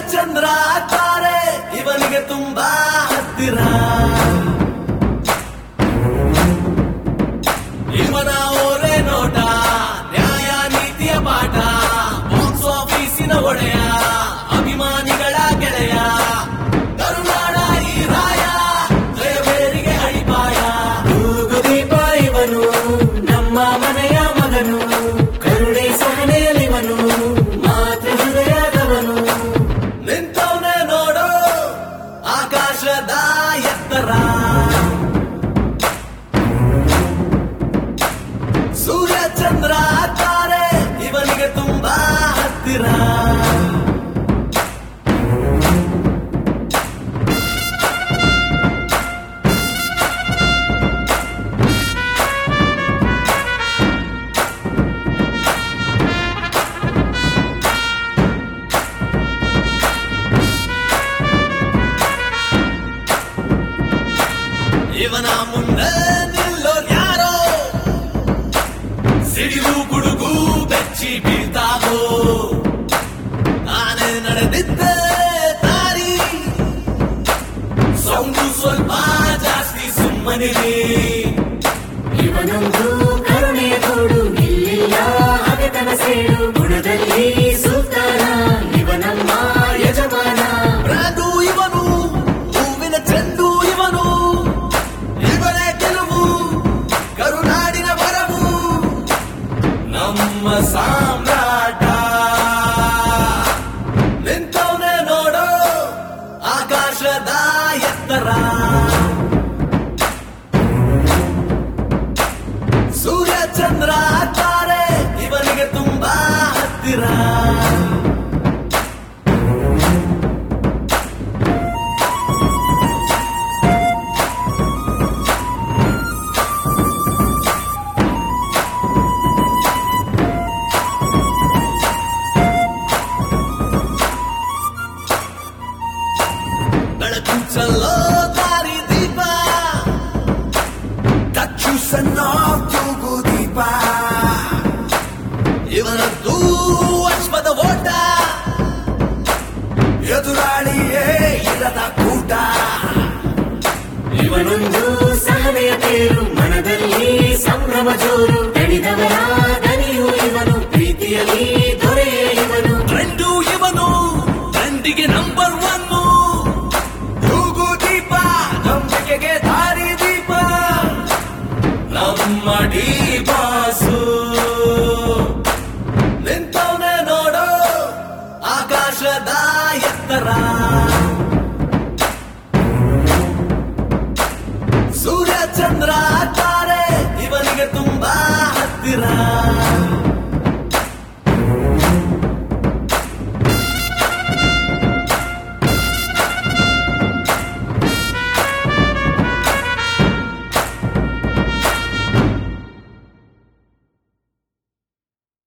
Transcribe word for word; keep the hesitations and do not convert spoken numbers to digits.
ಚಂದ್ರ ತಾರೆ ಇವನಿಗೆ ತುಂಬಾ ಹತ್ತಿರ. ಇವನ ಓರೆ ನೋಟ ನ್ಯಾಯ ನೀತಿಯ ಪಾಠ, ಬಾಕ್ಸ್ ಆಫೀಸಿನ ಒಡೆಯ ಅಭಿಮಾನಿಗಳ ಗೆಳೆಯ, ಕರುನಾಡ ಈ ರಾಯ ಜಯಬೇರಿಗೆ ಅಡಿಪಾಯ. ತೂಗುದೀಪ ಇವನು ನಮ್ಮ ಮನೆಯ ಮಗನು, ಕರುಣೆ ಸಹನೆಯಲಿವನು ಮಾತೃ ಹೃದಯದವನು. ನಿಂತವನೇ ನೋಡು ಆಕಾಶದ ಎತ್ತರ, ಸೂರ್ಯ ಚಂದ್ರ ತಾರೆ ಇವನಿಗೆ ತುಂಬಾ ಹತ್ತಿರ. ಇವನ ಮುಂದೆ ನಿಲ್ಲೋರ್ ಯಾರೋ ಸಿಡಿಲು ಗುಡುಗು ಬೆಚ್ಚಿ ಬೀಳ್ತಾವೋ. ನಾನೇ ನಡೆದಿದ್ದೆ ದಾರಿ, ಸೌಂಡು ಸ್ವಲ್ಪ ಜಾಸ್ತಿ ಸುಮ್ಮನಿರಿ. ಇವನೊಂದು ಕರುಣೆಯ ತೋಡು, ಇಲ್ಲಿಲ್ಲ ಹಗೆತನ ಸೇಡು, ಗುಣದಲ್ಲಿ ಸುಲ್ತಾನ ಇವನಮ್ಮ ಯಜಮಾನ. ರಾಜು ಇವನು ಹೂವಿನ ಚೆಂಡು ಇವನು, ಇವನೇ ಗೆಲುವು ಕರುನಾಡಿನ ಬರವು, ನಮ್ಮ ಸಾಮ್ರಾಟ. ನಿಂತವನೇ ನೋಡು ಆಕಾಶದ ಎತ್ತರ, ಸೂರ್ಯ ಚಂದ್ರ ತಾರೆ ಇವನಿಗೆ ತುಂಬಾ ಹತ್ತಿರ. ಬೆಳಕು ಚಲ್ಲೋ ದಾರಿ ದೀಪ, ಕಚ್ಚು ಸಣ್ಣ ತೂಗು ದೀಪ, ಇವನದ್ದು ಅಶ್ವದ ಓಟ, ಎದುರಾಳಿಯೇ ಇರದ ಕೂಟ. ಇವನೊಂದು ಸಹನೆಯ ತೇರು, ಮನದಲ್ಲಿ ಸಂಭ್ರಮ ಜೋರು, ದಣಿದವರ ದನಿಯು ಇವನು, ಪ್ರೀತಿಯಲ್ಲಿ ದೊರೆಯೇ ಇವನು. ಟ್ರೆಂಡು ಇವನು ಟ್ರೆಂಡಿಗೆ ನಂಬರ್ ಒನ್ನು, ತೂಗು ದೀಪ ನಂಬಿಕೆಗೆ ದಾರಿ ದೀಪ, ನಮ್ಮ ಡಿ ಬಾಸು. ನಿಂತವನೇ ನೋಡು ಆಕಾಶದ ಎತ್ತರ, ಸೂರ್ಯ ಚಂದ್ರ ತಾರೆ ಇವನಿಗೆ ತುಂಬಾ ಹತ್ತಿರ.